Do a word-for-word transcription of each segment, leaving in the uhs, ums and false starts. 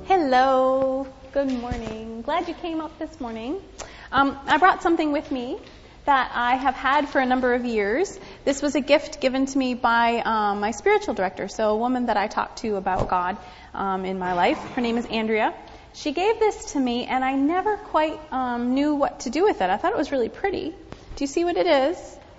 Hello. Good morning. Glad you came up this morning. Um, I brought something with me that I have had for a number of years. This was a gift given to me by um, my spiritual director, so a woman that I talk to about God um, in my life. Her name is Andrea. She gave this to me, and I never quite um, knew what to do with it. I thought it was really pretty. Do you see what it is?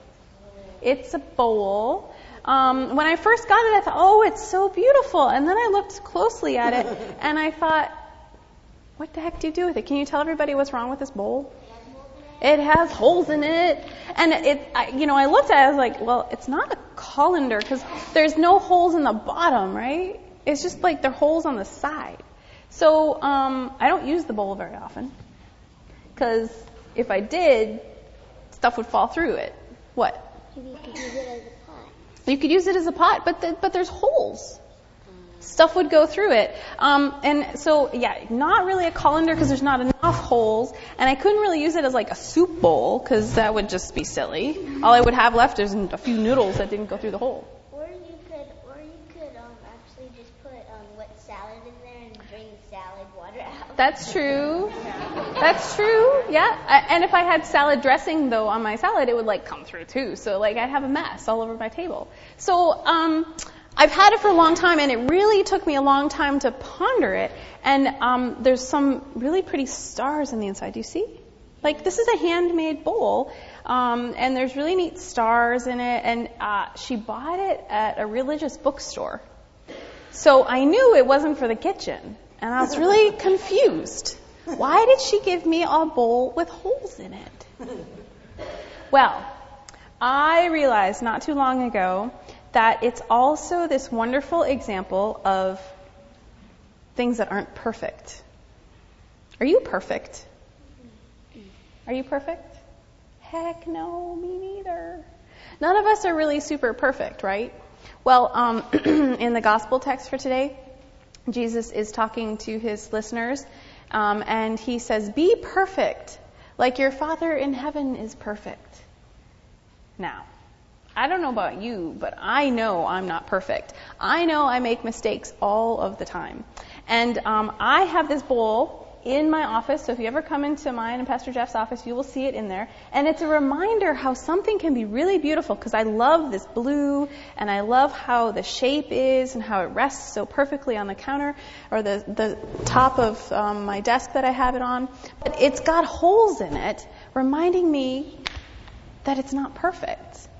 It's a bowl. Um, when I first got it, I thought, oh, it's so beautiful. And then I looked closely at it, and I thought, what the heck do you do with it? Can you tell everybody what's wrong with this bowl? It has holes in it. And it, I, you know, I looked at it, I was like, well, it's not a colander because there's no holes in the bottom, right? It's just like there are holes on the side. So um, I don't use the bowl very often because if I did, stuff would fall through it. What? You could use it as a pot. You could use it as a pot, but the, but there's holes. Stuff would go through it. Um, and so, yeah, not really a colander because there's not enough holes. And I couldn't really use it as like a soup bowl because that would just be silly. All I would have left is a few noodles that didn't go through the hole. Or you could, or you could um, actually just put um, wet salad in there and drain the salad water out. That's true. That's true. Yeah. I, and if I had salad dressing though on my salad, it would like come through too. So like I'd have a mess all over my table. So um, I've had it for a long time, and it really took me a long time to ponder it. And um, there's some really pretty stars on the inside. Do you see? Like this is a handmade bowl, um, and there's really neat stars in it. And uh, she bought it at a religious bookstore. So I knew it wasn't for the kitchen, and I was really confused. Why did she give me a bowl with holes in it? Well, I realized not too long ago that it's also this wonderful example of things that aren't perfect. Are you perfect? Are you perfect? Heck no, me neither. None of us are really super perfect, right? Well, um, in the gospel text for today, Jesus is talking to his listeners, um, and he says, "Be perfect, like your Father in heaven is perfect." Now, I don't know about you, but I know I'm not perfect. I know I make mistakes all of the time. And um, I have this bowl in my office, so if you ever come into mine and Pastor Jeff's office, you will see it in there. And it's a reminder how something can be really beautiful, because I love this blue, and I love how the shape is and how it rests so perfectly on the counter or the, the top of um, my desk that I have it on. But it's got holes in it, reminding me that it's not perfect.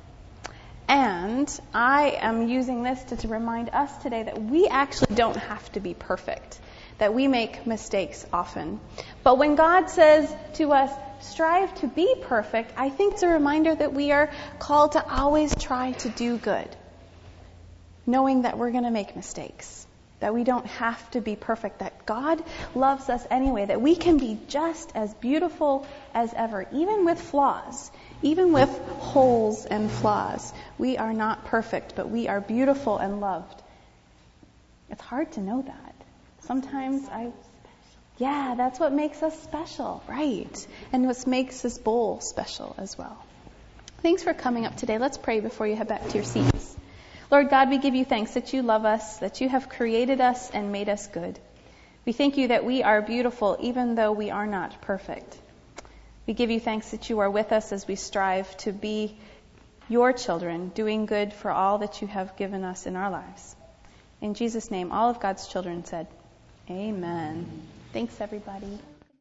And I am using this to, to remind us today that we actually don't have to be perfect, that we make mistakes often. But when God says to us, strive to be perfect, I think it's a reminder that we are called to always try to do good, knowing that we're going to make mistakes, that we don't have to be perfect, that God loves us anyway, that we can be just as beautiful as ever, even with flaws. Even with holes and flaws, we are not perfect, but we are beautiful and loved. It's hard to know that. Sometimes I, yeah, that's what makes us special, right? And what makes this bowl special as well. Thanks for coming up today. Let's pray before you head back to your seats. Lord God, we give you thanks that you love us, that you have created us and made us good. We thank you that we are beautiful even though we are not perfect. We give you thanks that you are with us as we strive to be your children, doing good for all that you have given us in our lives. In Jesus' name, all of God's children said, Amen. Thanks, everybody.